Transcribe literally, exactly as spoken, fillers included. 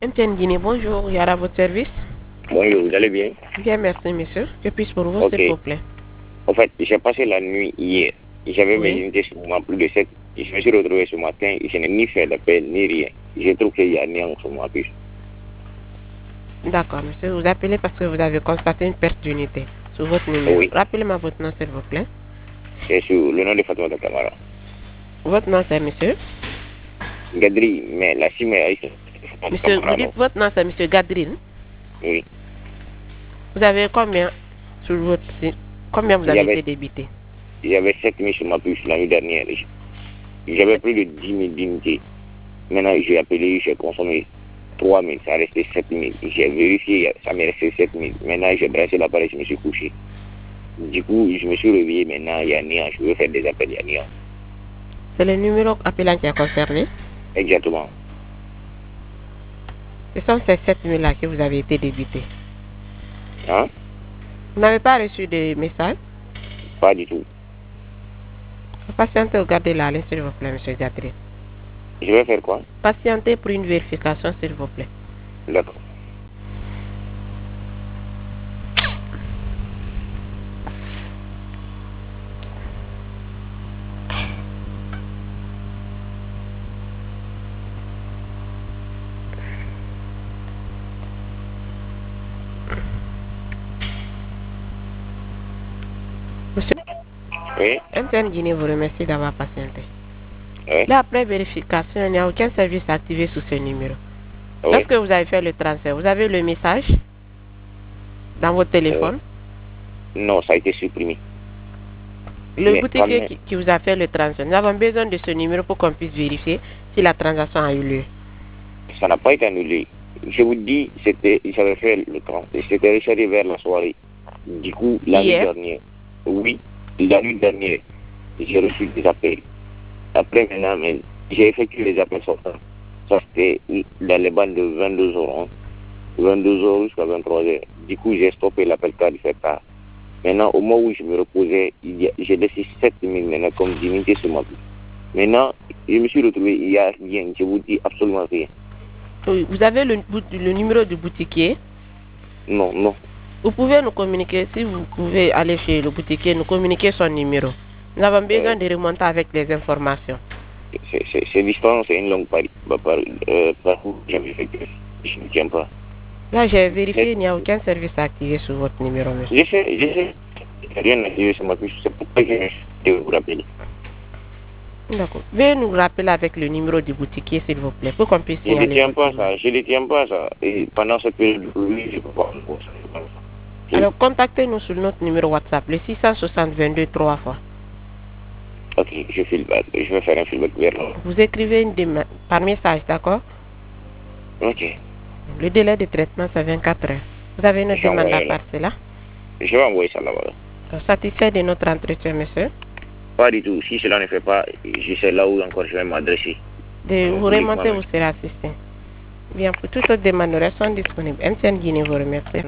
M T N Guinée, bonjour, Yara, à votre service. Bonjour, vous allez bien? Bien, merci, monsieur. Que puis-je pour vous, Ok. s'il vous plaît? En fait, j'ai passé la nuit hier. J'avais mes Oui. unités sur moi, plus de sept. Je me suis retrouvé ce matin et je n'ai ni fait d'appel ni rien. Je trouve qu'il y a néant sur moi plus. D'accord, monsieur. Vous appelez parce que vous avez constaté une perte d'unité sur votre numéro. Oui. Rappelez-moi votre nom, s'il vous plaît. C'est sur le nom de Fatoumata Camara. Votre nom, c'est monsieur? Gadri, mais la cime est Monsieur, vous dites votre nom, c'est monsieur Gadrine. Oui. Vous avez combien sur votre site? Combien vous avez J'avais- été débité? J'avais sept mille sur ma puce la nuit dernière. J'avais plus de dix mille d'unités. Maintenant, j'ai appelé, j'ai consommé trois mille, ça restait sept mille. J'ai vérifié, ça m'est resté sept mille. Maintenant, j'ai brassé l'appareil, je me suis couché. Du coup, je me suis réveillé maintenant, il y a néant. Je veux faire des appels, il y a néant. C'est le numéro appelant qui a concerné. Exactement. Ce sont ces sept mille là que vous avez été débité. Hein? Vous n'avez pas reçu de message? Pas du tout. Patientez, regardez la ligne, s'il vous plaît, monsieur Gadrine. Je vais faire quoi? Patientez pour une vérification, s'il vous plaît. D'accord. Monsieur, Oui? M T N Guinée vous remercie d'avoir patienté. Oui? Là, après vérification, il n'y a aucun service activé sous ce numéro. Oui? Lorsque vous avez fait le transfert, vous avez le message dans votre téléphone. Non, ça a été supprimé. Le mais boutiquier quand qui, qui vous a fait le transfert, nous avons besoin de ce numéro pour qu'on puisse vérifier si la transaction a eu lieu. Ça n'a pas été annulé. Je vous dis, c'était, j'avais fait le temps. Et c'était rechargé vers la soirée. Du coup, la Hier? nuit dernière. Oui, la nuit dernière, j'ai reçu des appels. Après, maintenant, mais j'ai effectué les appels sortants. Ça, c'était dans les bandes de vingt-deux heures. Hein. vingt-deux heures jusqu'à vingt-trois heures. Du coup, j'ai stoppé l'appel car il fait tard. Maintenant, au moment où je me reposais, il y a- j'ai laissé sept mille maintenant comme dignité sur ma vie. Maintenant, je me suis retrouvé, il n'y a rien. Je vous dis absolument rien. Oui, vous avez le, bout- le numéro du boutiquier. Non, non. Vous pouvez nous communiquer, si vous pouvez aller chez le boutiquier, nous communiquer son numéro. Nous avons besoin Euh, de remonter avec les informations. c'est c'est- c'est distant, c'est une longue par, par, par, euh, parcours que j'avais fait. Je ne tiens pas. Là, j'ai vérifié, il n'y a aucun service activé sur votre numéro, monsieur. J'ai fait, j'ai fait. Rien à dire sur ma puce. C'est pourquoi je je vais vous rappeler. D'accord. Veuillez nous rappeler avec le numéro du boutiquier, s'il vous plaît, pour qu'on puisse Je ne signaler tiens votre pas numéro. ça. Je ne tiens pas ça. Et pendant cette période de Covid, je ne peux pas faire ça. Je- Alors, contactez-nous sur notre numéro WhatsApp, le six cent soixante vingt-deux trois fois. Ok, je file back. Je vais faire un feedback vers là. Vous écrivez une demande par message, d'accord? Ok. Le délai de traitement, c'est vingt-quatre heures. Vous avez une Je vais demande à envoyer là. part cela? Je vais envoyer ça là-bas. Satisfait de notre entretien, monsieur? Pas du tout. Si cela ne fait pas, je sais là où encore je vais m'adresser. De vous Oui, remonter, moi-même. vous serez assisté. Bien, pour toutes autres demandes, nous restons disponibles. M T N Guinée vous remercie.